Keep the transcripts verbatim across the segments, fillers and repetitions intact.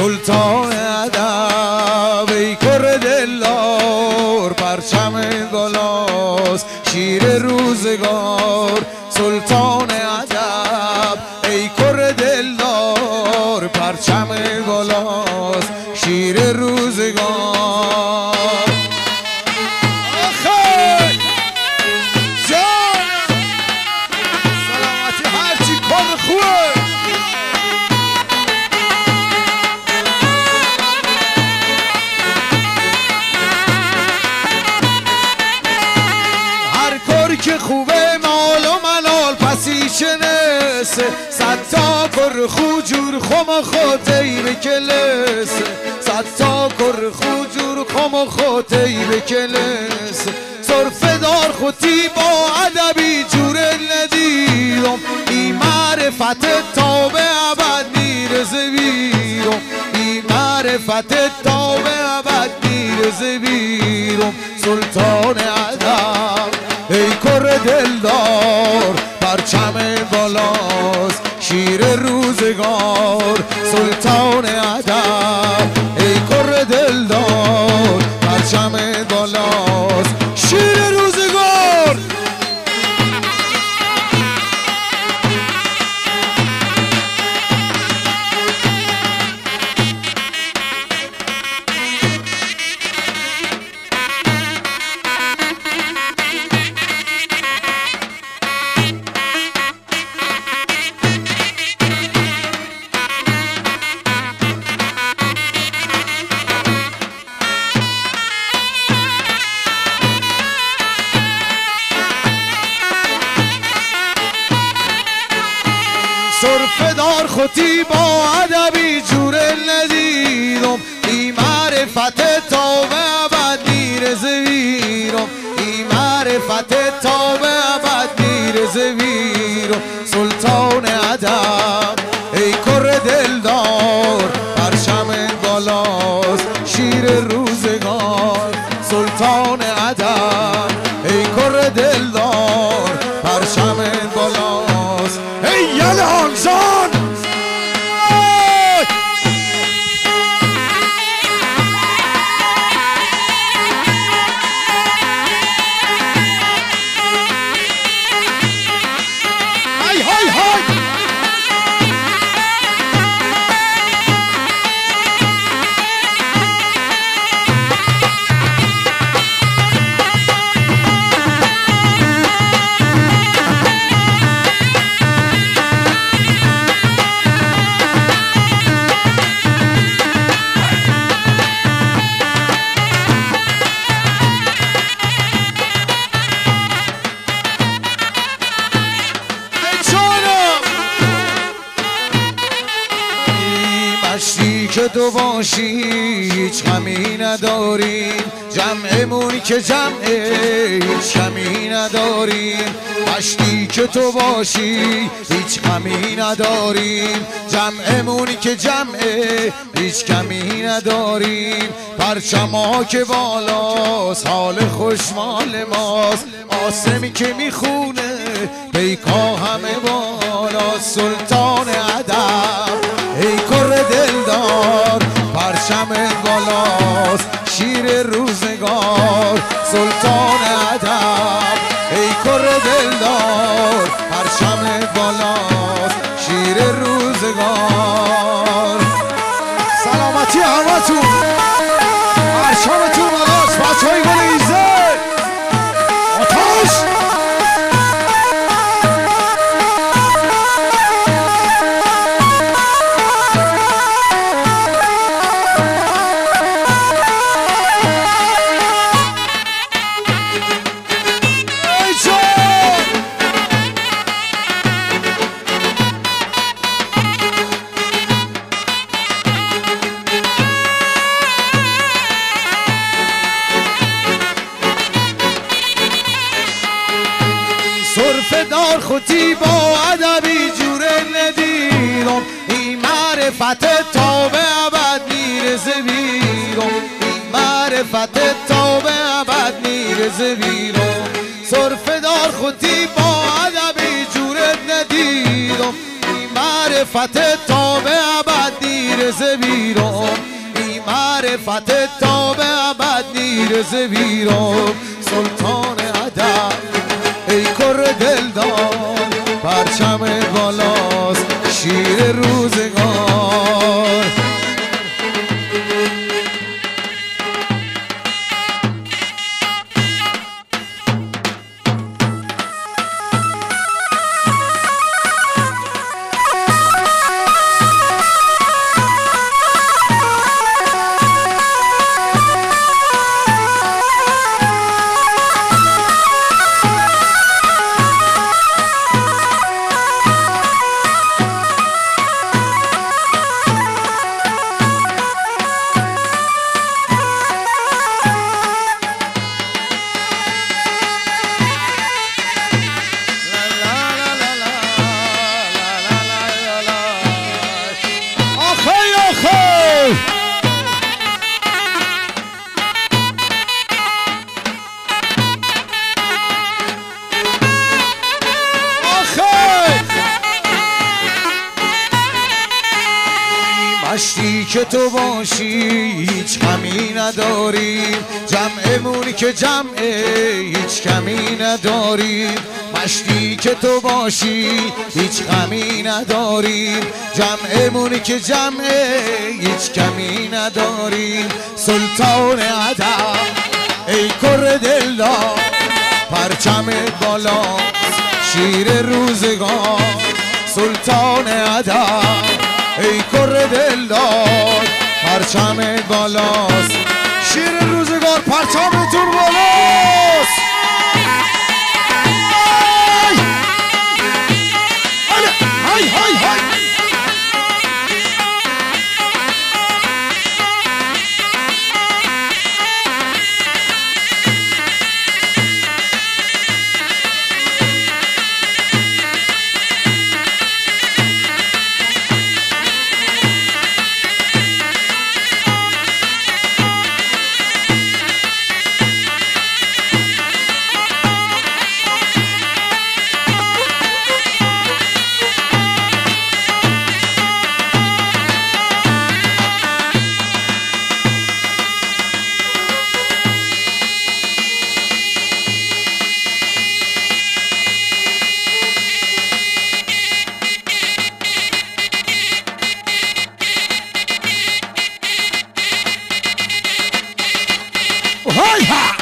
سلطان ادب ای کره دلدار پرچم گلاست شیر روزگار سلطان ادب ای کره دلدار پرچم گلاست شیر روزگار آخه جان سلامتی هرچی کار خوبه که خوبه مال و منال پسی شنسه صد تا کر خوجور خم خوتی به کلسه صد تا کر خوجور خم خوتی به کلسه صرف دار خوتی با ادبی جور ندیدم ای معرفت تا به ابد میرزه بیرم ای معرفت تا به ابد میرزه بیرم سلطان ادب ای کره دلدار پرچم بالاست شیر روزگار سلطان ادب ای کره دلدار پرچم بالاست شیر روزگار صرف دار خوتی با ادبی جور ندیدم ای معرفت تا به ابد میرزه بیرم ای معرفت تا به ابد میرزه بیرم سلطان ادب ای کره دلدار پرچم بالاست شیر روزگار سلطان ادب ای کره دلدار پرچم بالاست ای یلان جان های های های که تو باشی هیچ غمی نداریم جمعمون که جمع هیچ کمی نداریم مشتی که تو باشی هیچ غمی نداریم جمعمون که جمع هیچ کمی نداریم پرچما که بالاست حال خوشمال ماست آسمی که میخونه بیکا همه بالا سلطان ادب ای کره دلدار پرچم بالاست شیر روزگار سلطان ادب ای کره دلدار پرچم بالاست شیر روزگار سلامتی همتون پرچمتون بالاست بچه‌های گلیزه آتش دار خوتی با ادبی جور ندیدم این معرفت تا به ابد میرزه بیرم این معرفت تا به ابد میرزه بیرم صرف دار خوتی با ادبی جور ندیدم این معرفت تا به ابد میرزه میرسه بیرون، این معرفت تا به ابد میرسه بیرون. سلطان ادب ای کر دلدار، پرچم بالاست شیر روزگار. مشتی که تو باشی هیچ غمی نداریم، جمعمونی که جمعه هیچ کمی نداریم. مشتی که تو باشی هیچ غمی نداریم، جمعمونی که جمعه هیچ کمی نداریم. سلطان ادب ای کر دلدار، پرچم بالا شیر روزگار. سلطان ادب ای کر دلدار، پرچم بالاست شیر روزگار. پرچمتون بالاست. های های های های ها.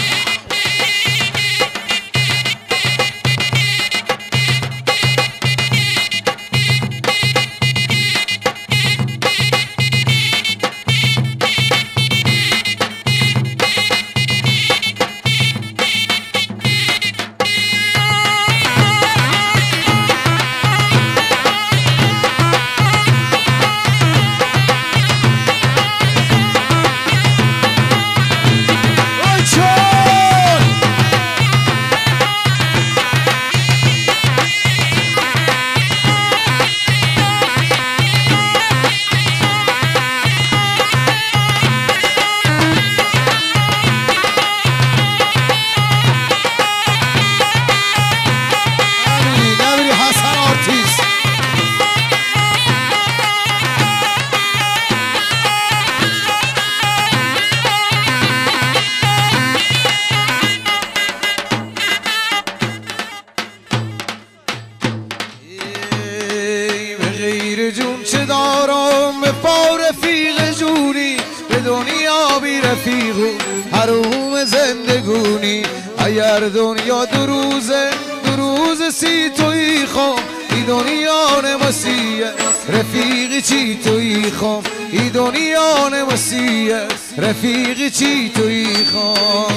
جون چه دارم به پا رفیق جونی، به دنیا بی رفیق و حروم زندگونی. اگر دنیا دو روزه دو روز سی توی خوام، ای دنیا نمسیه رفیقی چی توی خوام. ای دنیا نمسیه رفیقی چی توی خوام.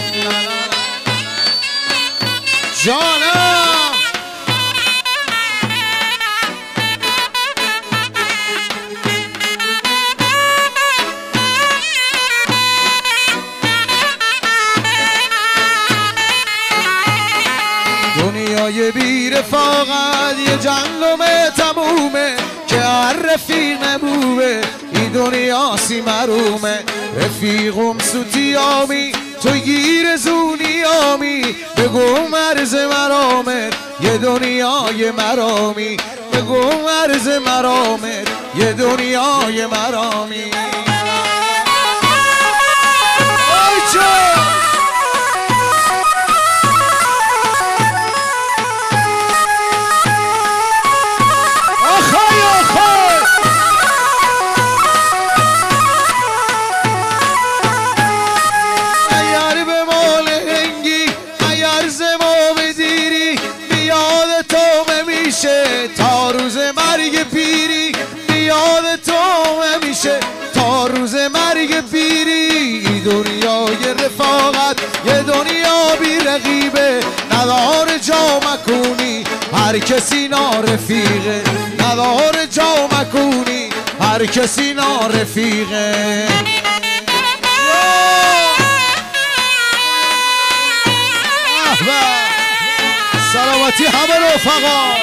جانم دنیای بی رفاقت یه جهنم تمومه، که هر رفیق نبوه این دنیا سی مرومه. رفیقم سوتیامی تو گیر زونیامی، بگو مرز مرامه یه دنیای مرامی. بگو عرض مرامت یه دنیای مرامی تا روز مرگ پیری بیاد تو همیشه تا روز مرگ پیری دنیای رفاقت یه دنیا بی رقیبه نداره جا مکونی هر کسی نارفیقه نداره جا مکونی هر کسی نارفیقه سلامتی همه رفقا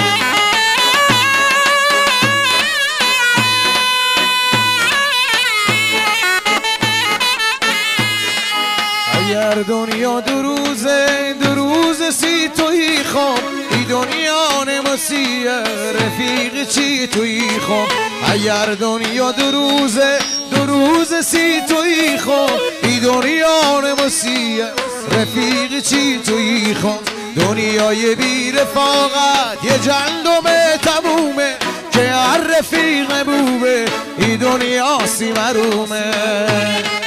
اگر دنیا دو روزه دو روز سی توی خواب ای دنیا نمسیه رفیق چی توی خواب اگر دنیا دو روزه دو روز سی توی خواب ای دنیا نمسیه رفیق چی توی خواب دنیای بی رفاقت یه جندم تمومه که هر رفیق بوبه ای دنیا سی مرومه